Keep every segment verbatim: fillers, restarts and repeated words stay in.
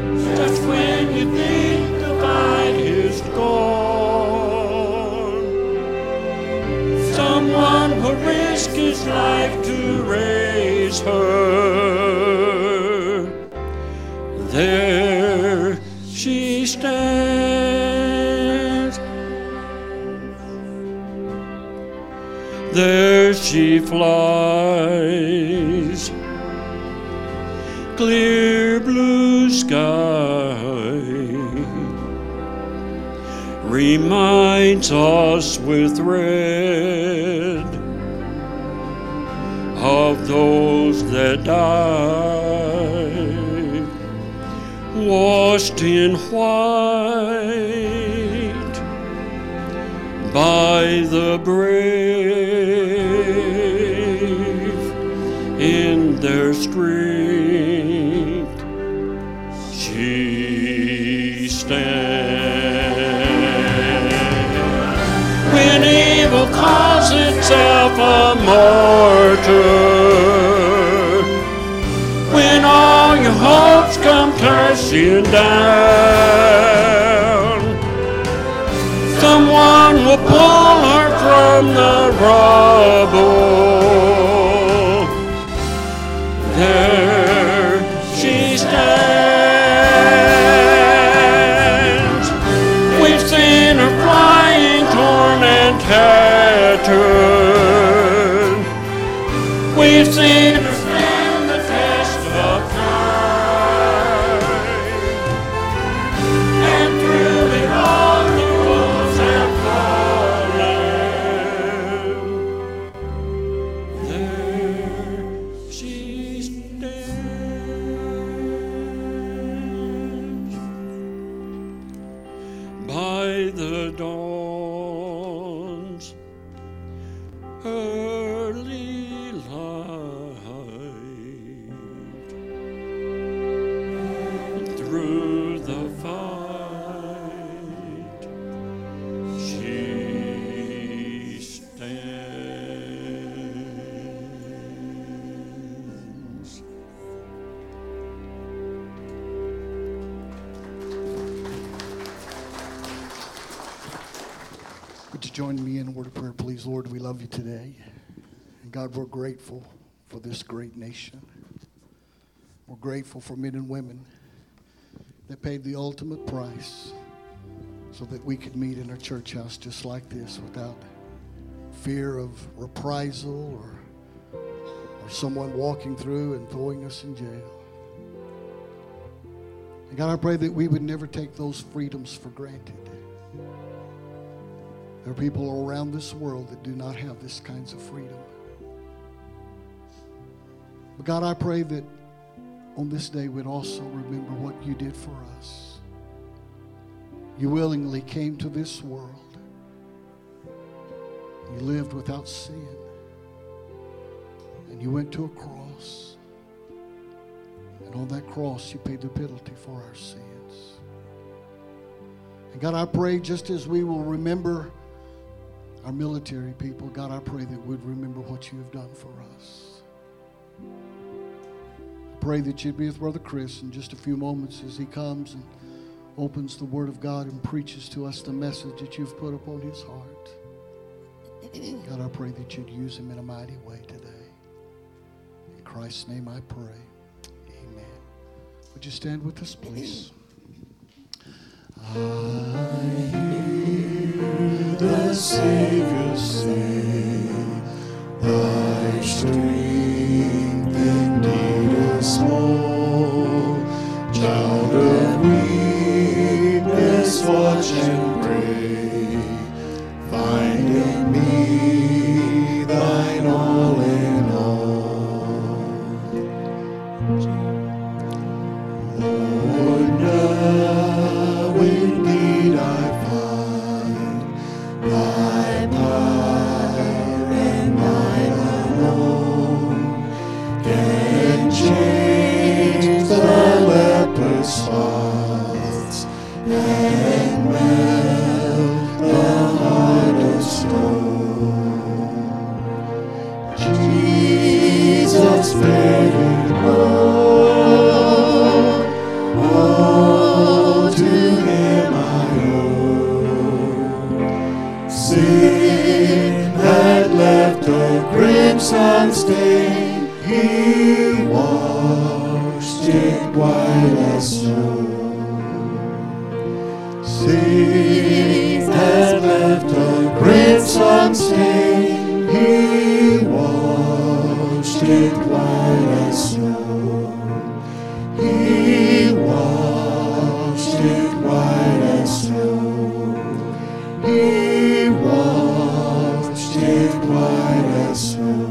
Just when you think the fight is gone, someone will risk his life to raise her. There she stands. There she flies. Clear blue sky reminds us with red of those that died, washed in white by the brave in their strength. She stands. When evil calls itself a martyr, when all your hopes come crashing down, someone will pull her from the rubble. There she stands. We've seen her flying, torn and tattered. We've seen her stand the test of time. And through it all the walls have fallen. There she stands by the dawn's early light. Through the fight she stands. Would you join me in a word of prayer, please? Lord, we love you today. And God, we're grateful for this great nation. We're grateful for men and women that paid the ultimate price so that we could meet in a church house just like this without fear of reprisal or, or someone walking through and throwing us in jail. And God, I pray that we would never take those freedoms for granted. There are people around this world that do not have this kinds of freedom. But God, I pray that on this day we'd also remember what you did for us. You willingly came to this world. You lived without sin. And you went to a cross. And on that cross you paid the penalty for our sins. And God, I pray just as we will remember our military people, God, I pray that we'd remember what you have done for us. I pray that you'd be with Brother Chris in just a few moments as he comes and opens the Word of God and preaches to us the message that you've put upon his heart. God, I pray that you'd use him in a mighty way today. In Christ's name I pray. Amen. Would you stand with us, please? I hear the Savior say, thy strength indeed is small. Child of weakness, watch and pray. Find in me thine all in all. Lord, now indeed I find thy power and thine alone can change the leper's spots and man. as snow. Sin had left a crimson stain, He washed it white as snow. He washed it white as snow. He washed it white as snow.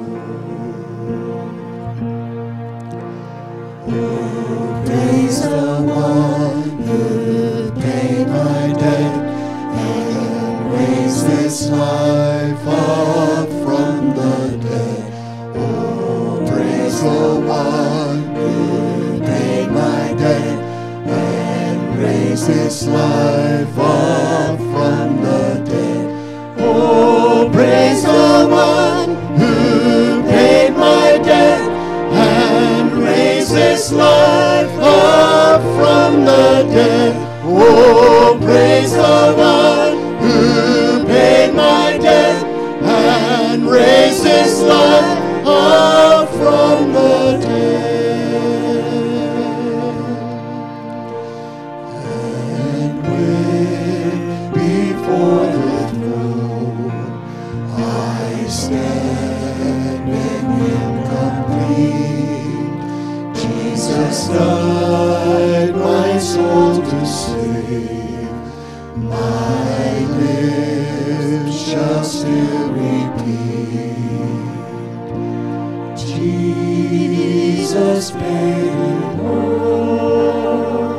Oh, praise the one who paid my debt and raised this life up from the dead. Oh, praise the one who paid my debt and raised this life up from the dead. Oh, praise the one who paid my debt and raised this life up from the dead. Oh, praise the one who paid my debt and raised this life up from the dead. And when before the throne I stand in Him complete, Jesus died my soul to save. My lips shall still repeat, Jesus paid it all.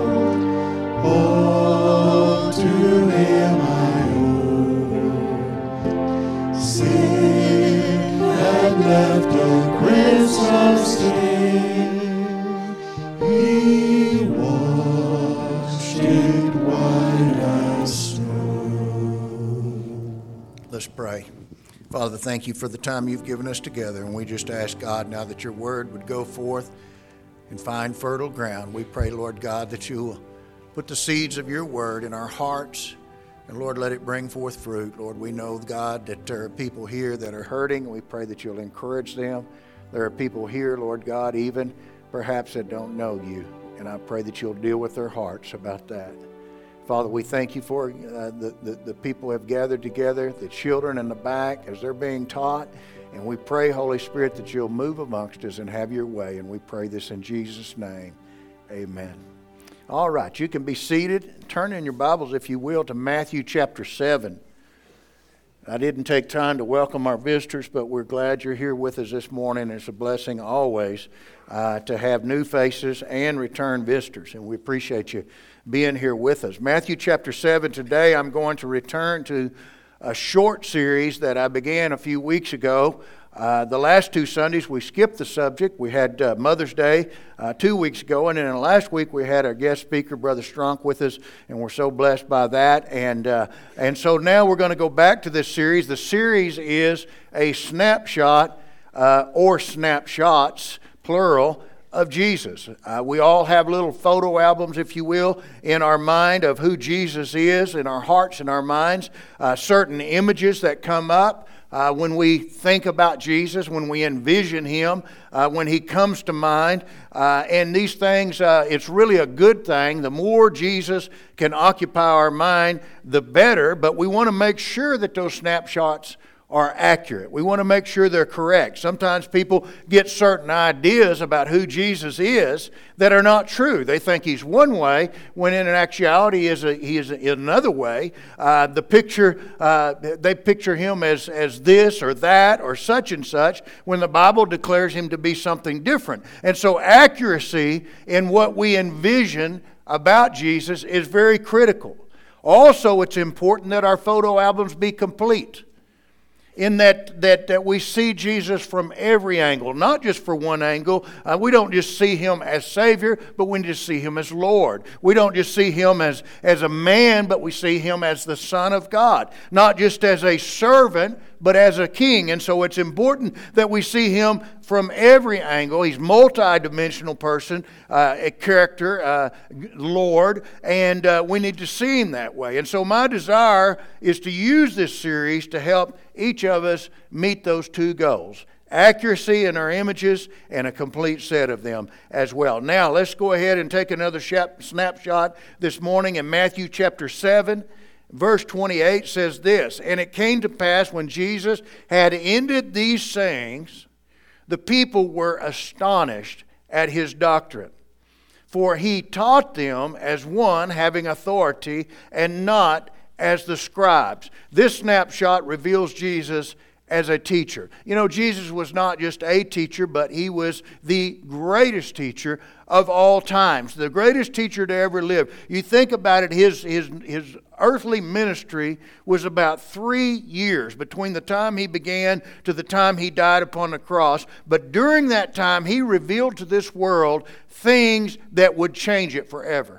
All to Him I owe. Sin had left a crimson stain, He washed it white as snow. Let's pray. Father, thank you for the time you've given us together, and we just ask, God, now that your word would go forth and find fertile ground. We pray, Lord God, that you will put the seeds of your word in our hearts, and Lord, let it bring forth fruit. Lord, we know, God, that there are people here that are hurting. We pray that you'll encourage them. There are people here, Lord God, even perhaps that don't know you, and I pray that you'll deal with their hearts about that. Father, we thank you for uh, the, the, the people who have gathered together, the children in the back as they're being taught. And we pray, Holy Spirit, that you'll move amongst us and have your way. And we pray this in Jesus' name. Amen. All right, you can be seated. Turn in your Bibles, if you will, to Matthew chapter seven. I didn't take time to welcome our visitors, but we're glad you're here with us this morning. It's a blessing always uh, to have new faces and return visitors, and we appreciate you being here with us. Matthew chapter seven, today I'm going to return to a short series that I began a few weeks ago. Uh, the last two Sundays we skipped the subject. We had uh, Mother's Day uh, two weeks ago, and then last week we had our guest speaker, Brother Strunk, with us, and we're so blessed by that. And uh, and so now we're going to go back to this series. The series is a snapshot uh, or snapshots, plural, of Jesus. Uh, we all have little photo albums, if you will, in our mind of who Jesus is, in our hearts and our minds. Uh, certain images that come up uh, when we think about Jesus, when we envision Him, uh, when He comes to mind. Uh, and these things, uh, it's really a good thing. The more Jesus can occupy our mind, the better. But we want to make sure that those snapshots are accurate. We want to make sure they're correct. Sometimes people get certain ideas about who Jesus is that are not true. They think He's one way, when in actuality he is, a, he is another way. Uh, the picture, uh, they picture Him as, as this or that or such and such, when the Bible declares Him to be something different. And so accuracy in what we envision about Jesus is very critical. Also, it's important that our photo albums be complete, in that, that that we see Jesus from every angle, not just for one angle. Uh, we don't just see Him as Savior, but we just see Him as Lord. We don't just see Him as, as a man, but we see Him as the Son of God. Not just as a servant, but as a king. And so it's important that we see Him from every angle. He's multi-dimensional person, uh, a character, uh, Lord, and uh, we need to see Him that way. And so my desire is to use this series to help each of us meet those two goals: accuracy in our images, and a complete set of them as well. Now, let's go ahead and take another snapshot this morning in Matthew chapter seven. Verse twenty-eight says this, "And it came to pass when Jesus had ended these sayings, the people were astonished at his doctrine. For he taught them as one having authority and not as the scribes." This snapshot reveals Jesus as a teacher. You know, Jesus was not just a teacher, but he was the greatest teacher of all times. The greatest teacher to ever live. You think about it, his, his, his earthly ministry was about three years between the time he began to the time he died upon the cross. But during that time, he revealed to this world things that would change it forever.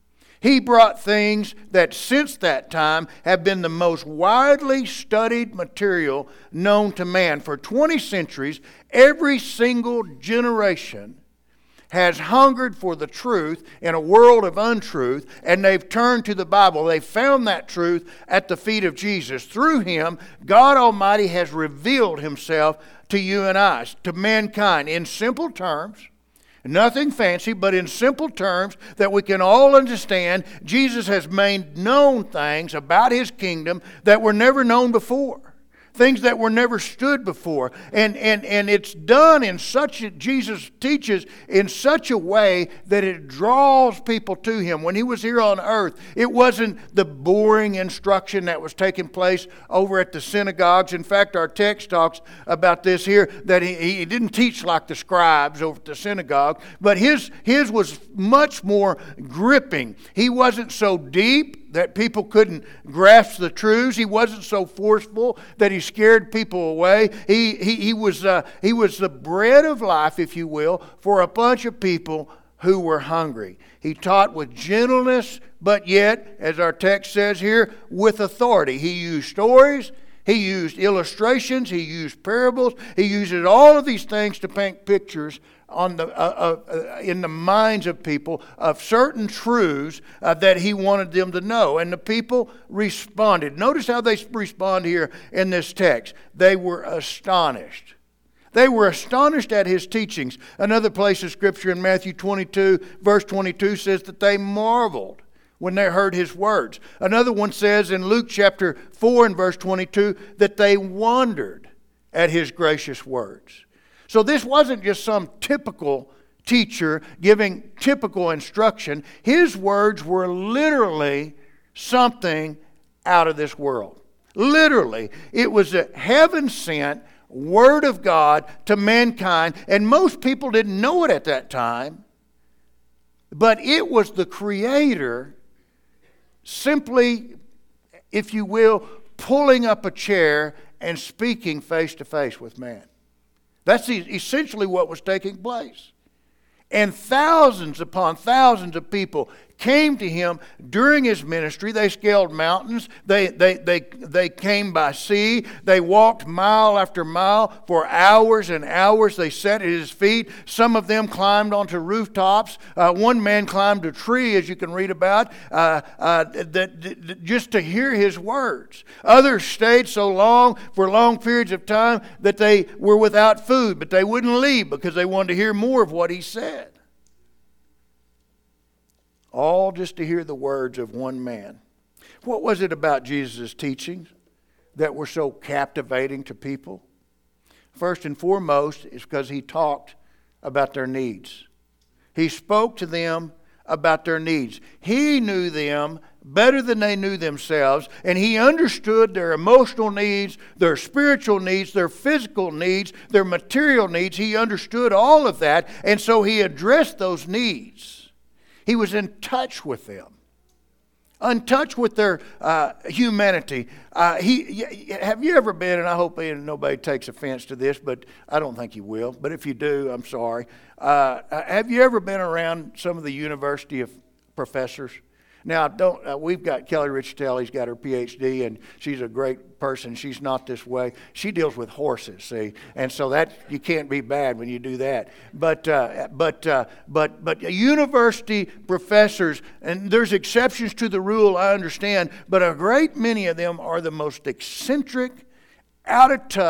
He brought things that since that time have been the most widely studied material known to man. For twenty centuries, every single generation has hungered for the truth in a world of untruth, and they've turned to the Bible. They found that truth at the feet of Jesus. Through him, God Almighty has revealed himself to you and I, to mankind, in simple terms. Nothing fancy, but in simple terms that we can all understand. Jesus has made known things about his kingdom that were never known before. Things that were never stood before. And, and, and it's done in such a, Jesus teaches in such a way that it draws people to him. When he was here on earth, it wasn't the boring instruction that was taking place over at the synagogues. In fact, our text talks about this here, that he, he didn't teach like the scribes over at the synagogue, but his, his was much more gripping. He wasn't so deep that people couldn't grasp the truths. He wasn't so forceful that he scared people away. He, he, he, was, uh, he was the bread of life, if you will, for a bunch of people who were hungry. He taught with gentleness, but yet, as our text says here, with authority. He used stories. He used illustrations. He used parables. He uses all of these things to paint pictures on the uh, uh, in the minds of people of certain truths uh, that he wanted them to know. And the people responded. Notice how they respond here in this text. They were astonished. They were astonished at his teachings. Another place of Scripture in Matthew twenty-two, verse twenty-two says that they marveled when they heard his words. Another one says in Luke chapter four and verse twenty-two that they wondered at his gracious words. So this wasn't just some typical teacher giving typical instruction. His words were literally something out of this world. Literally. It was a heaven-sent Word of God to mankind, and most people didn't know it at that time. But it was the Creator simply, if you will, pulling up a chair and speaking face to face with man. That's essentially what was taking place. And thousands upon thousands of people came to him during his ministry. They scaled mountains. They, they, they, they came by sea. They walked mile after mile for hours and hours. They sat at his feet. Some of them climbed onto rooftops. Uh, one man climbed a tree, as you can read about, uh, uh, that, that, just to hear his words. Others stayed so long, for long periods of time, that they were without food, but they wouldn't leave because they wanted to hear more of what he said. All just to hear the words of one man. What was it about Jesus' teachings that were so captivating to people? First and foremost, it's because he talked about their needs. He spoke to them about their needs. He knew them better than they knew themselves, and he understood their emotional needs, their spiritual needs, their physical needs, their material needs. He understood all of that, and so he addressed those needs. He was in touch with them, in touch with their uh, humanity. Uh, he, have you ever been, and I hope nobody takes offense to this, but I don't think you will, but if you do, I'm sorry. Uh, have you ever been around some of the university of professors? Now, don't uh, we've got Kelly Richtel. He's got her P H D, and she's a great person. She's not this way. She deals with horses, see, and so that you can't be bad when you do that. But uh, but uh, but but university professors, and there's exceptions to the rule, I understand, but a great many of them are the most eccentric, out of touch,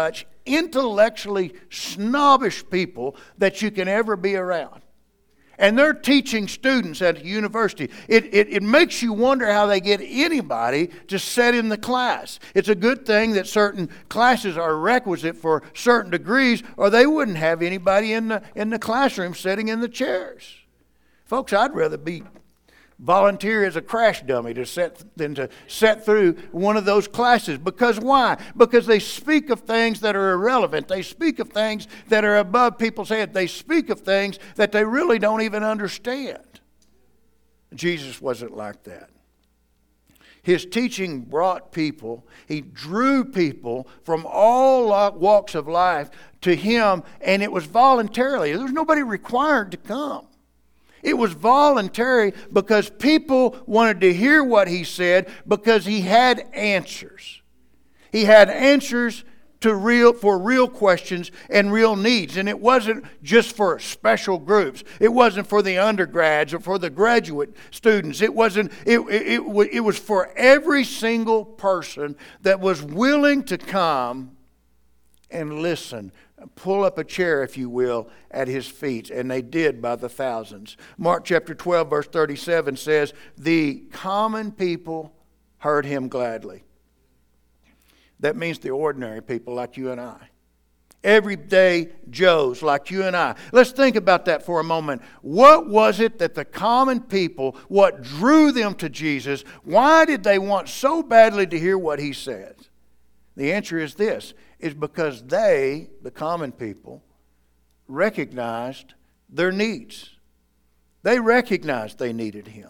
intellectually snobbish people that you can ever be around. And they're teaching students at a university. It, it, it makes you wonder how they get anybody to sit in the class. It's a good thing that certain classes are requisite for certain degrees, or they wouldn't have anybody in the, in the classroom sitting in the chairs. Folks, I'd rather be volunteer as a crash dummy to set than to sit through one of those classes. Because why? Because they speak of things that are irrelevant. They speak of things that are above people's head. They speak of things that they really don't even understand. Jesus wasn't like that. His teaching brought people, he drew people from all walks of life to him, and it was voluntarily. There was nobody required to come. It was voluntary because people wanted to hear what he said because he had answers. He had answers to real for real questions and real needs. And it wasn't just for special groups. It wasn't for the undergrads or for the graduate students. It wasn't. It, it, it, it was for every single person that was willing to come and listen. Pull up a chair, if you will, at his feet. And they did by the thousands. Mark chapter twelve, verse thirty-seven says, the common people heard him gladly. That means the ordinary people like you and I. Everyday Joes like you and I. Let's think about that for a moment. What was it that the common people, what drew them to Jesus? Why did they want so badly to hear what he said? The answer is this, is because they, the common people, recognized their needs. They recognized they needed him.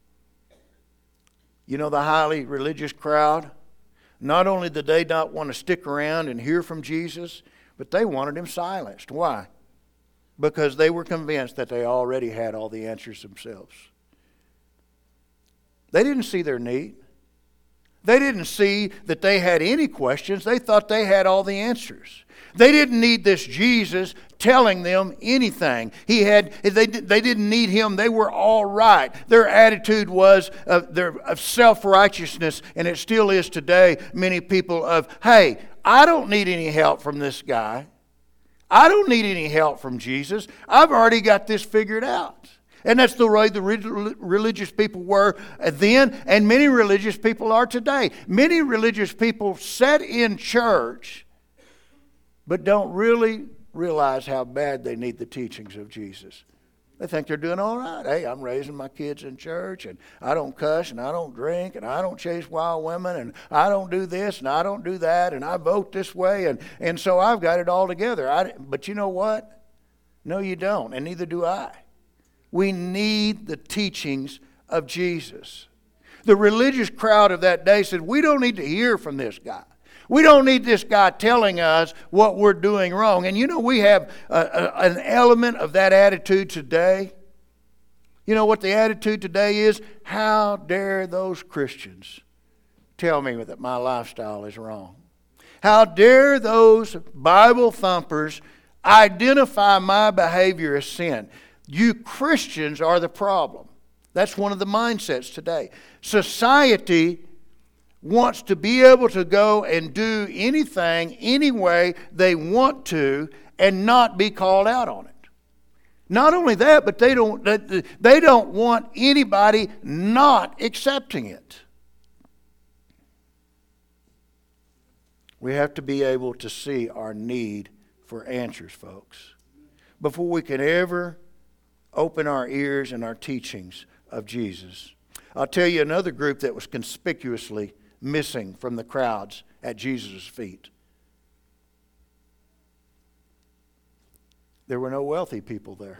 You know, the highly religious crowd, not only did they not want to stick around and hear from Jesus, but they wanted him silenced. Why? Because they were convinced that they already had all the answers themselves. They didn't see their need. They didn't see that they had any questions. They thought they had all the answers. They didn't need this Jesus telling them anything. He had. They, they didn't need him. They were all right. Their attitude was of, their, of self-righteousness, and it still is today. Many people of, hey, I don't need any help from this guy. I don't need any help from Jesus. I've already got this figured out. And that's the way the religious people were then, and many religious people are today. Many religious people sit in church, but don't really realize how bad they need the teachings of Jesus. They think they're doing all right. Hey, I'm raising my kids in church, and I don't cuss, and I don't drink, and I don't chase wild women, and I don't do this, and I don't do that, and I vote this way, and, and so I've got it all together. I, but you know what? No, you don't, and neither do I. We need the teachings of Jesus. The religious crowd of that day said, we don't need to hear from this guy. We don't need this guy telling us what we're doing wrong. And you know, we have a, a, an element of that attitude today. You know what the attitude today is? How dare those Christians tell me that my lifestyle is wrong? How dare those Bible thumpers identify my behavior as sin? You Christians are the problem. That's one of the mindsets today. Society wants to be able to go and do anything, any way they want to, and not be called out on it. Not only that, but they don't, they don't want anybody not accepting it. We have to be able to see our need for answers, folks, before we can ever open our ears and our teachings of Jesus. I'll tell you another group that was conspicuously missing from the crowds at Jesus' feet. There were no wealthy people there.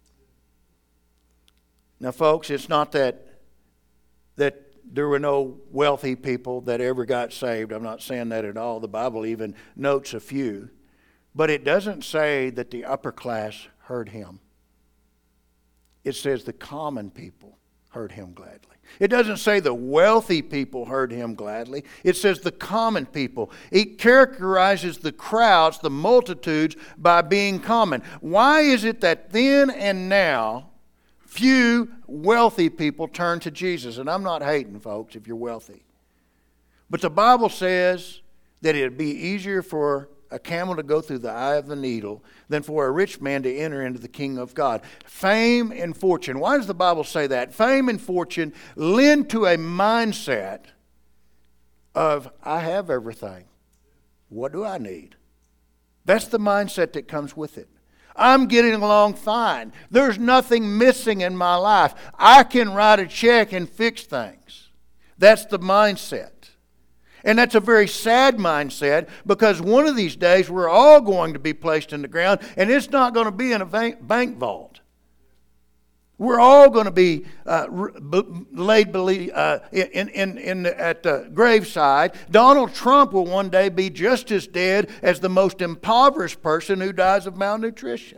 Now, folks, it's not that that there were no wealthy people that ever got saved. I'm not saying that at all. The Bible even notes a few. But it doesn't say that the upper class heard him. It says the common people heard him gladly. It doesn't say the wealthy people heard him gladly. It says the common people. It characterizes the crowds, the multitudes, by being common. Why is it that then and now few wealthy people turn to Jesus? And I'm not hating, folks, if you're wealthy. But the Bible says that it would be easier for a camel to go through the eye of the needle than for a rich man to enter into the kingdom of God. Fame and fortune. Why does the Bible say that? Fame and fortune lend to a mindset of, I have everything. What do I need? That's the mindset that comes with it. I'm getting along fine. There's nothing missing in my life. I can write a check and fix things. That's the mindset. And that's a very sad mindset, because one of these days we're all going to be placed in the ground, and it's not going to be in a bank vault. We're all going to be uh, laid uh, in, in, in, at the graveside. Donald Trump will one day be just as dead as the most impoverished person who dies of malnutrition.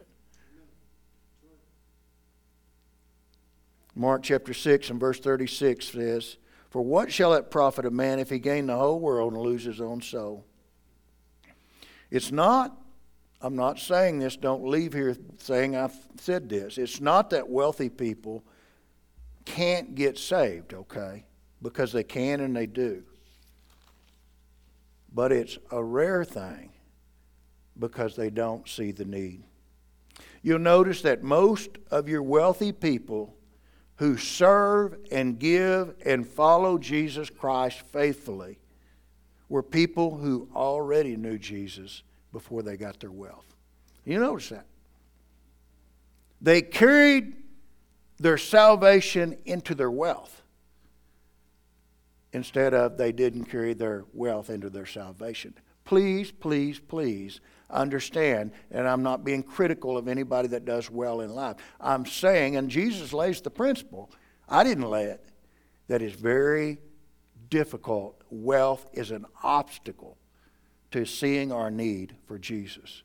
Mark chapter six and verse thirty-six says, "For what shall it profit a man if he gain the whole world and lose his own soul?" It's not, I'm not saying this, don't leave here saying I've said this. It's not that wealthy people can't get saved, okay? Because they can and they do. But it's a rare thing because they don't see the need. You'll notice that most of your wealthy people who serve and give and follow Jesus Christ faithfully were people who already knew Jesus before they got their wealth. You notice that? They carried their salvation into their wealth instead of they didn't carry their wealth into their salvation. Please, please, please understand, and I'm not being critical of anybody that does well in life. I'm saying, and Jesus lays the principle, I didn't lay it, that it's very difficult. Wealth is an obstacle to seeing our need for Jesus.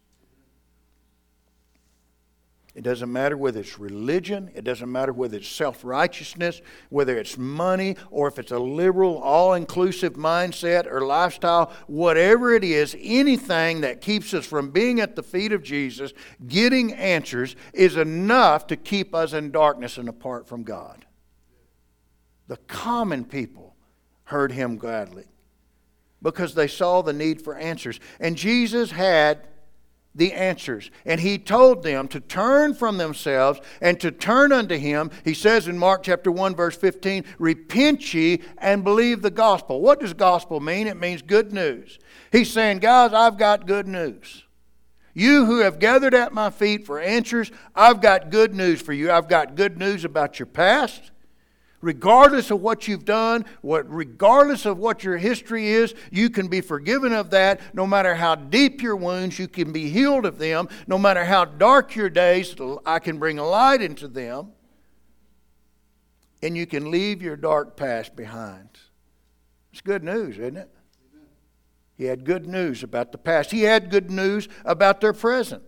It doesn't matter whether it's religion, it doesn't matter whether it's self-righteousness, whether it's money, or if it's a liberal, all-inclusive mindset or lifestyle, whatever it is, anything that keeps us from being at the feet of Jesus, getting answers, is enough to keep us in darkness and apart from God. The common people heard Him gladly because they saw the need for answers. And Jesus had the answers. And He told them to turn from themselves and to turn unto Him. He says in Mark chapter one verse fifteen, "Repent ye and believe the gospel." What does gospel mean? It means good news. He's saying, guys, I've got good news. You who have gathered at my feet for answers, I've got good news for you. I've got good news about your past. Regardless of what you've done, what, regardless of what your history is, you can be forgiven of that. No matter how deep your wounds, you can be healed of them. No matter how dark your days, I can bring a light into them. And you can leave your dark past behind. It's good news, isn't it? He had good news about the past. He had good news about their present.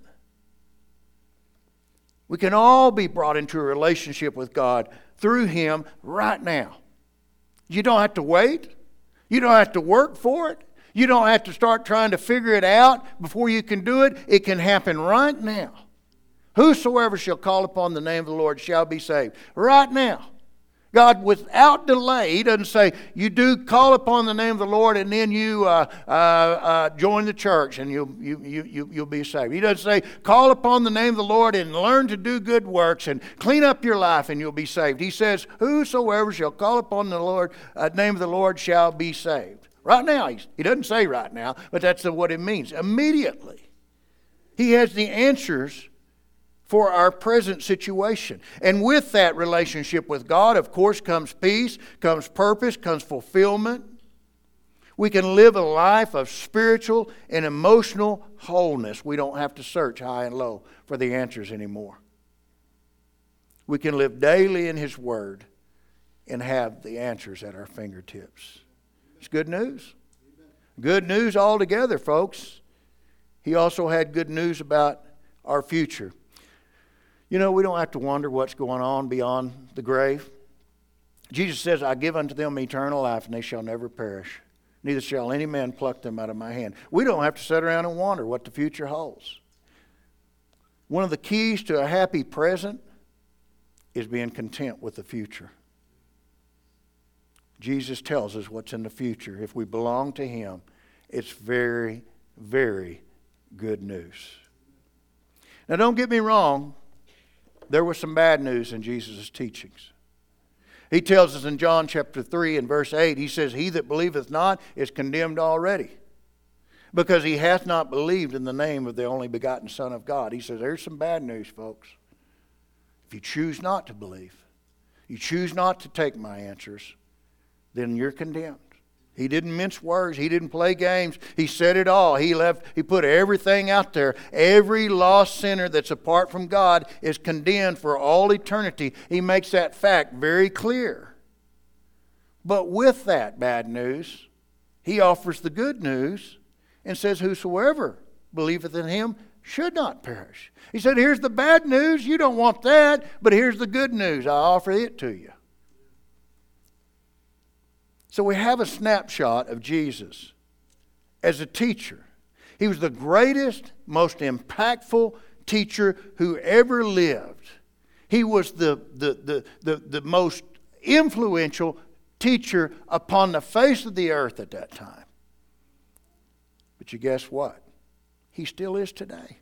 We can all be brought into a relationship with God through Him right now. You don't have to wait. You don't have to work for it. You don't have to start trying to figure it out before you can do it. It can happen right now. Whosoever shall call upon the name of the Lord shall be saved. Right now. God, without delay, He doesn't say, you do call upon the name of the Lord and then you uh, uh, uh, join the church and you'll, you, you, you, you'll be saved. He doesn't say, call upon the name of the Lord and learn to do good works and clean up your life and you'll be saved. He says, whosoever shall call upon the Lord, uh, name of the Lord shall be saved. Right now, he's, he doesn't say right now, but that's what it means. Immediately. He has the answers for our present situation. And with that relationship with God, of course, comes peace, comes purpose, comes fulfillment. We can live a life of spiritual and emotional wholeness. We don't have to search high and low for the answers anymore. We can live daily in His Word and have the answers at our fingertips. It's good news. Good news altogether, folks. He also had good news about our future. You know, we don't have to wonder what's going on beyond the grave. Jesus says, I give unto them eternal life, and they shall never perish. Neither shall any man pluck them out of my hand. We don't have to sit around and wonder what the future holds. One of the keys to a happy present is being content with the future. Jesus tells us what's in the future. If we belong to Him, it's very, very good news. Now don't get me wrong, there was some bad news in Jesus' teachings. He tells us in John chapter three and verse eight, he says, "He that believeth not is condemned already, because he hath not believed in the name of the only begotten Son of God." He says, there's some bad news, folks. If you choose not to believe, you choose not to take my answers, then you're condemned. He didn't mince words. He didn't play games. He said it all. He left. He put everything out there. Every lost sinner that's apart from God is condemned for all eternity. He makes that fact very clear. But with that bad news, he offers the good news and says, "Whosoever believeth in him should not perish." He said, here's the bad news. You don't want that, but here's the good news. I offer it to you. So we have a snapshot of Jesus as a teacher. He was the greatest, most impactful teacher who ever lived. He was the, the, the, the, the most influential teacher upon the face of the earth at that time. But you guess what? He still is today.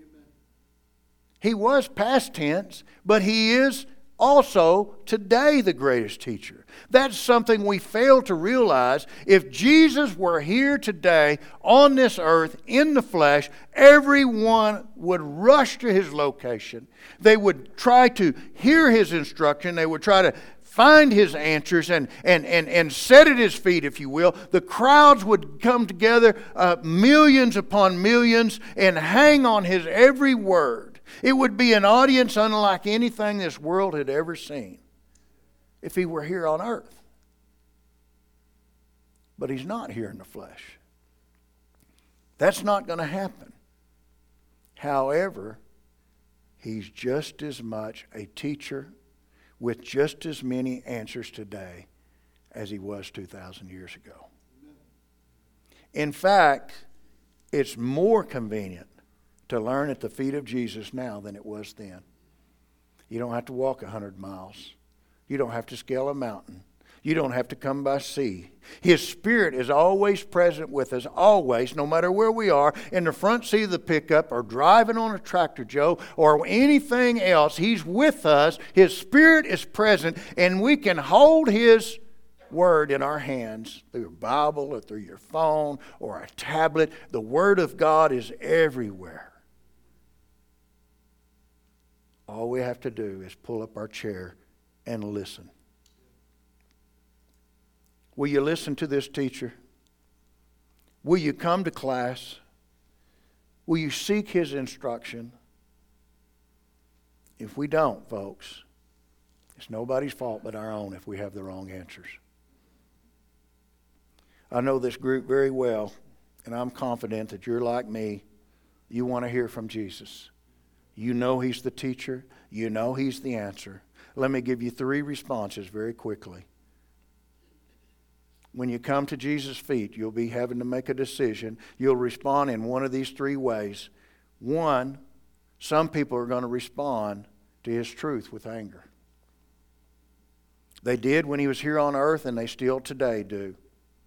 He was past tense, but he is also today the greatest teacher. That's something we fail to realize. If Jesus were here today on this earth in the flesh, everyone would rush to his location. They would try to hear his instruction. They would try to find his answers and, and, and, and set at his feet, if you will. The crowds would come together, uh, millions upon millions, and hang on his every word. It would be an audience unlike anything this world had ever seen if he were here on earth. But he's not here in the flesh. That's not going to happen. However, he's just as much a teacher with just as many answers today as he was two thousand years ago. In fact, it's more convenient to learn at the feet of Jesus now than it was then. You don't have to walk a hundred miles. You don't have to scale a mountain. You don't have to come by sea. His Spirit is always present with us, always, no matter where we are, in the front seat of the pickup or driving on a tractor, Joe, or anything else. He's with us. His Spirit is present, and we can hold His Word in our hands through your Bible or through your phone or a tablet. The Word of God is everywhere. All we have to do is pull up our chair and listen. Will you listen to this teacher? Will you come to class? Will you seek his instruction? If we don't, folks, it's nobody's fault but our own if we have the wrong answers. I know this group very well, and I'm confident that you're like me. You want to hear from Jesus. You know He's the teacher. You know He's the answer. Let me give you three responses very quickly. When you come to Jesus' feet, you'll be having to make a decision. You'll respond in one of these three ways. One, some people are going to respond to His truth with anger. They did when He was here on earth, and they still today do.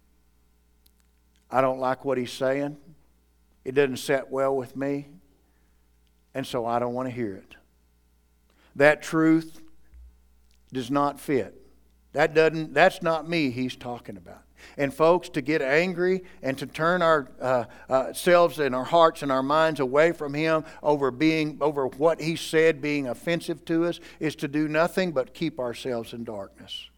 I don't like what He's saying. It doesn't sit well with me. And so I don't want to hear it. That truth does not fit. That doesn't, that's not me He's talking about. And folks, to get angry and to turn our uh, uh, selves and our hearts and our minds away from Him over being over what He said being offensive to us is to do nothing but keep ourselves in darkness.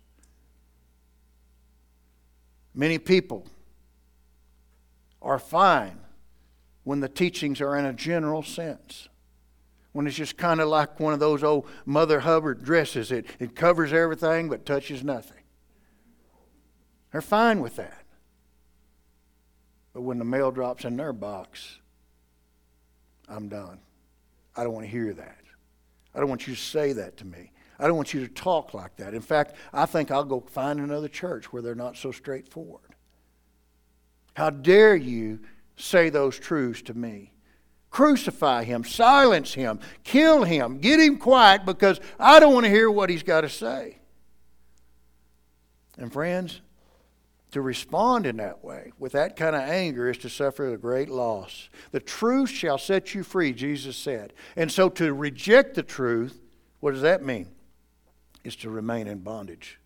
Many people are fine when the teachings are in a general sense. When it's just kind of like one of those old Mother Hubbard dresses. It, it covers everything but touches nothing. They're fine with that. But when the mail drops in their box, I'm done. I don't want to hear that. I don't want you to say that to me. I don't want you to talk like that. In fact, I think I'll go find another church where they're not so straightforward. How dare you say those truths to me? Crucify Him, silence Him, kill Him, get Him quiet because I don't want to hear what He's got to say. And friends, To respond in that way, with that kind of anger, is to suffer a great loss. The truth shall set you free, Jesus said. And so to reject the truth, what does that mean? Is to remain in bondage.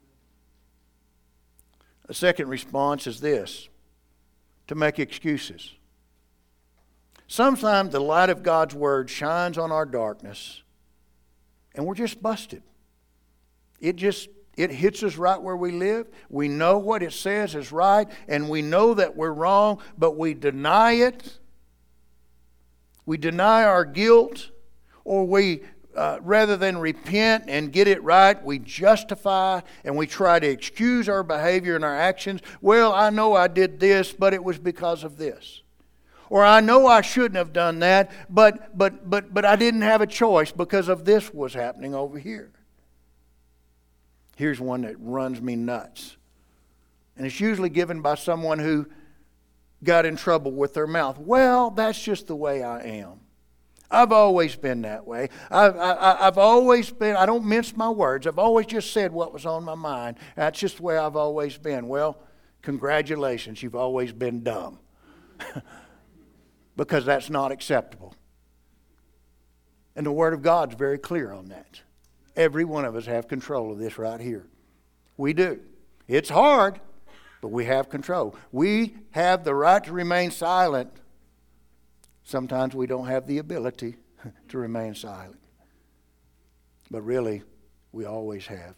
A second response is this: to make excuses. Sometimes the light of God's Word shines on our darkness, and we're just busted. It just It hits us right where we live. We know what it says is right, and we know that we're wrong, but we deny it. We deny our guilt, or we, uh, rather than repent and get it right, we justify and we try to excuse our behavior and our actions. Well, I know I did this, but it was because of this. Or I know I shouldn't have done that, but but but but I didn't have a choice because of this was happening over here. Here's one that runs me nuts. And it's usually given by someone who got in trouble with their mouth. Well, that's just the way I am. I've always been that way. I've, I, I've always been, I don't mince my words. I've always just said what was on my mind. That's just the way I've always been. Well, congratulations, you've always been dumb. Because that's not acceptable. And the Word of God's very clear on that. Every one of us have control of this right here. We do. It's hard, but we have control. We have the right to remain silent. Sometimes we don't have the ability to remain silent. But really, we always have.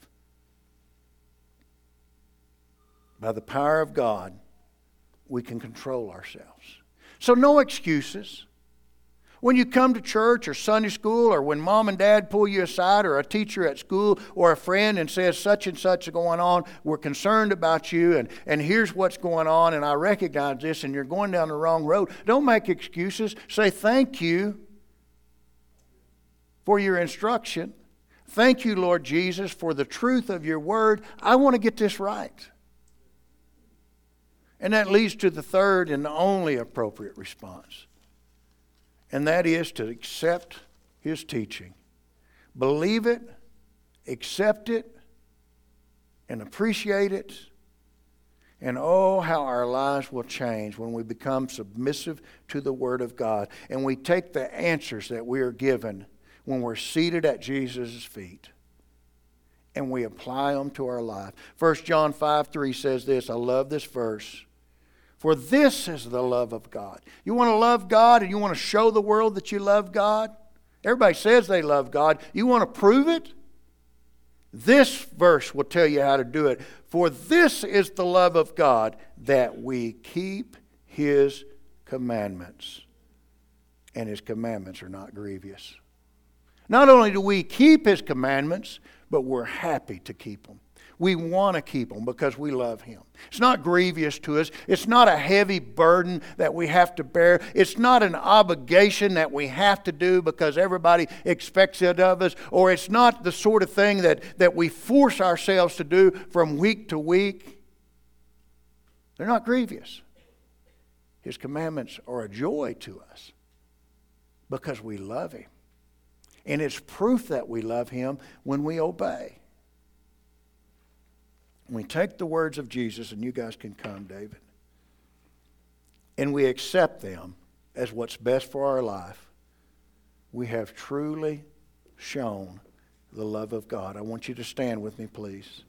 By the power of God, we can control ourselves. So no excuses. When you come to church or Sunday school, or when mom and dad pull you aside, or a teacher at school or a friend and says such and such is going on, we're concerned about you, and, and here's what's going on, and I recognize this, and you're going down the wrong road. Don't make excuses. Say thank you for your instruction. Thank you, Lord Jesus, for the truth of your word. I want to get this right. And that leads to the third and the only appropriate response. And that is to accept His teaching. Believe it, accept it, and appreciate it. And oh, how our lives will change when we become submissive to the Word of God. And we take the answers that we are given when we're seated at Jesus' feet, and we apply them to our life. First John five three says this. I love this verse. For this is the love of God. You want to love God and you want to show the world that you love God? Everybody says they love God. You want to prove it? This verse will tell you how to do it. For this is the love of God, that we keep His commandments. And His commandments are not grievous. Not only do we keep His commandments, but we're happy to keep them. We want to keep them because we love Him. It's not grievous to us. It's not a heavy burden that we have to bear. It's not an obligation that we have to do because everybody expects it of us. Or it's not the sort of thing that, that we force ourselves to do from week to week. They're not grievous. His commandments are a joy to us because we love Him. And it's proof that we love Him when we obey. We take the words of Jesus, and you guys can come, David, and we accept them as what's best for our life. We have truly shown the love of God. I want you to stand with me, please.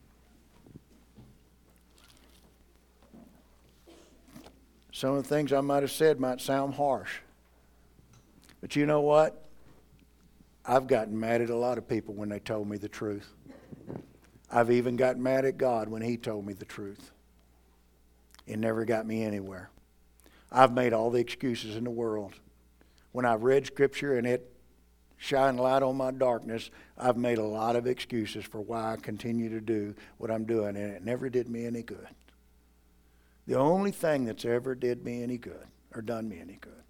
Some of the things I might have said might sound harsh. But you know what? I've gotten mad at a lot of people when they told me the truth. I've even gotten mad at God when He told me the truth. It never got me anywhere. I've made all the excuses in the world. When I've read Scripture and it shined light on my darkness, I've made a lot of excuses for why I continue to do what I'm doing, and it never did me any good. The only thing that's ever did me any good, or done me any good,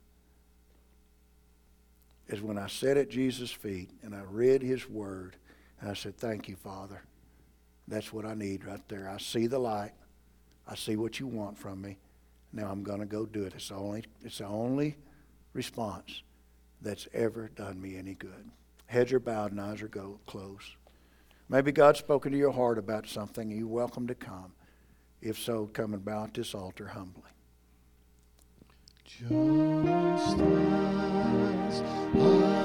is when I sat at Jesus' feet and I read His Word, and I said, thank you, Father. That's what I need right there. I see the light. I see what you want from me. Now I'm going to go do it. It's the only, it's the only response that's ever done me any good. Heads are bowed and eyes are go, closed. Maybe God's spoken to your heart about something. You're welcome to come. If so, come and bow at this altar humbly. Just as I